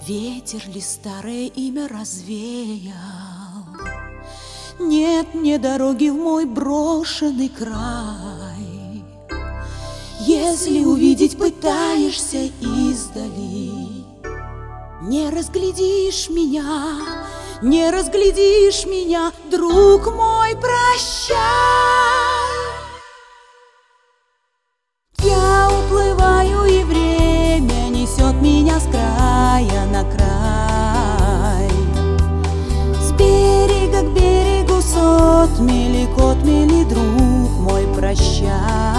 Ветер ли старое имя развеял? Нет мне дороги в мой брошенный край. Если увидеть пытаешься издали, не разглядишь меня, не разглядишь меня, друг мой, прощай. Я уплываю, и время несет меня с края на край. С берега к берегу сотмели, котмели, друг мой, прощай.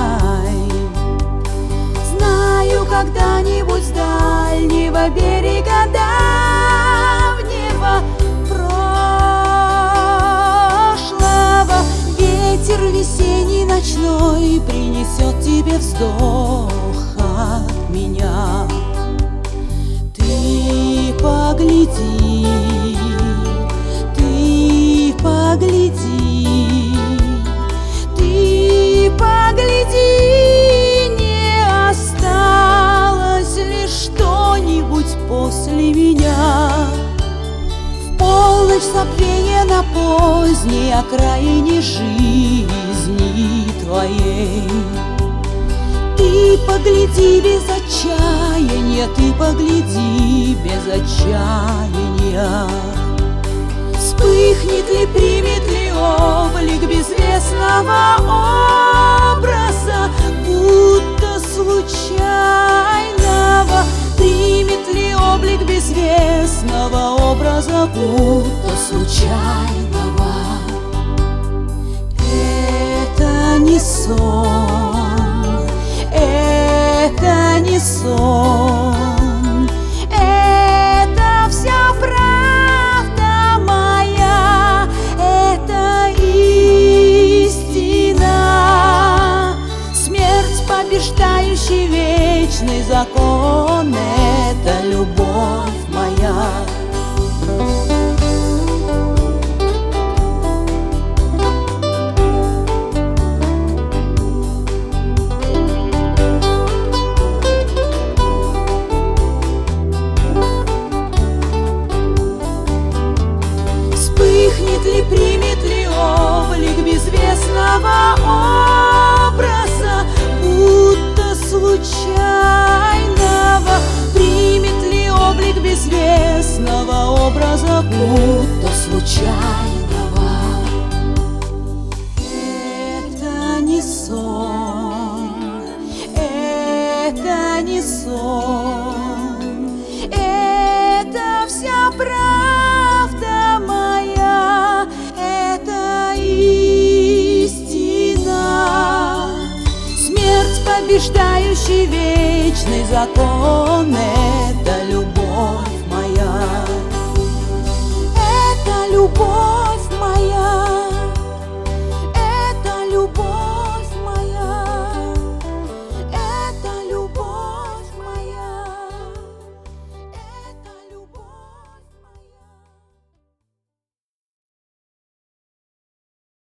Знаю, когда-нибудь с дальнего берега давнего прошлого ветер весенний ночной принесет тебе вздох от меня. Ты погляди, ты погляди, ты погляди, не осталось ли что-нибудь после меня? В полночь забвения на поздней окраине жизни твоей. Ты погляди без отчаяния, ты погляди без отчаяния. Вспыхнет ли, примет ли облик безвестного образа, будто случайного? Примет ли облик безвестного образа, будто случайного? Это не сон, это не сон, это вся правда моя, это истина. Смерть, побеждающий вечный закон, это любовь моя. Вспыхнет ли, примет ли облик безвестного образа, будто случайного? Примет ли облик безвестного образа, будто случайного? Это не сон, это не сон, это вся правда моя, это истина. Смерть, побеждающий вечный закон, это любовь моя, это любовь.